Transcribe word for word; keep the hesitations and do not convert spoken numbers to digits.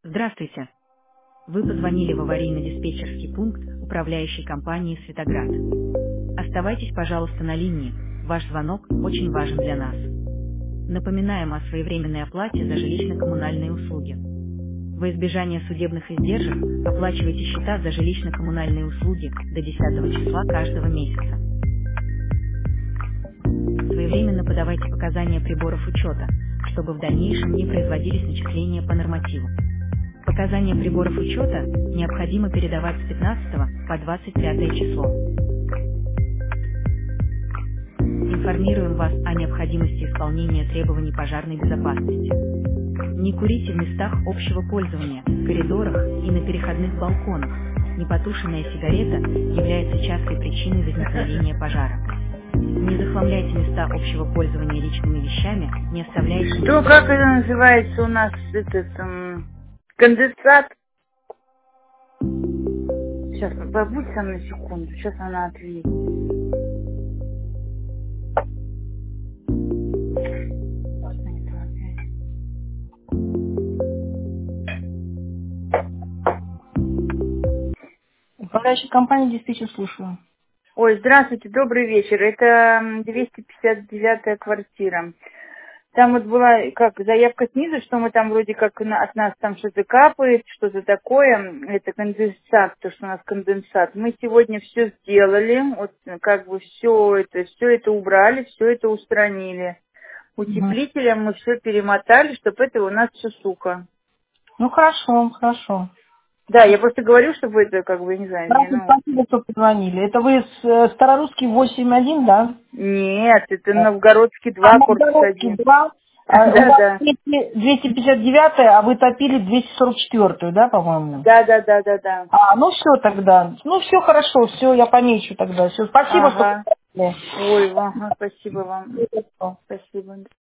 Здравствуйте. Вы позвонили в аварийно-диспетчерский пункт управляющей компании «Светоград». Оставайтесь, пожалуйста, на линии. Ваш звонок очень важен для нас. Напоминаем о своевременной оплате за жилищно-коммунальные услуги. Во избежание судебных издержек оплачивайте счета за жилищно-коммунальные услуги до десятого числа каждого месяца. Своевременно подавайте показания приборов учета, чтобы в дальнейшем не производились начисления по нормативу. Показания приборов учета необходимо передавать с пятнадцатого по двадцать пятое число. Информируем вас о необходимости исполнения требований пожарной безопасности. Не курите в местах общего пользования, в коридорах и на переходных балконах. Непотушенная сигарета является частой причиной возникновения пожара. Не захламляйте места общего пользования личными вещами, не оставляйте... Что, как это называется у нас, этот, м, конденсат? Сейчас, побудь со мной секунду, сейчас она ответит. Управляющая компания диспетчер, слушаю. Ой, здравствуйте, добрый вечер. Это м, двести пятьдесят девятая квартира. Там вот была как заявка снизу, что мы там вроде как на- от нас там что-то капает, что-то такое. Это конденсат, то, что у нас конденсат. Мы сегодня все сделали, вот как бы все это, все это убрали, все это устранили. Мгм. Утеплителем мы все перемотали, чтобы это у нас все сухо. Ну хорошо, хорошо. Да, я просто говорю, чтобы это, как бы, не знаю, не, Здравствуйте, ну... спасибо, что позвонили. Это вы с э, Старорусский восемь один, да? Нет, это Да. Новгородский А два, корпус Новгородский один. два. А, у Да, вас да. двести пятьдесят девять, а вы топили двести сорок четыре, да, по-моему? Да, да, да, да, да. А, ну все тогда. Ну все хорошо, все, я помечу тогда. Все, спасибо, что Ага. позвонили. Ой, ага, спасибо вам. Всего доброго. Спасибо.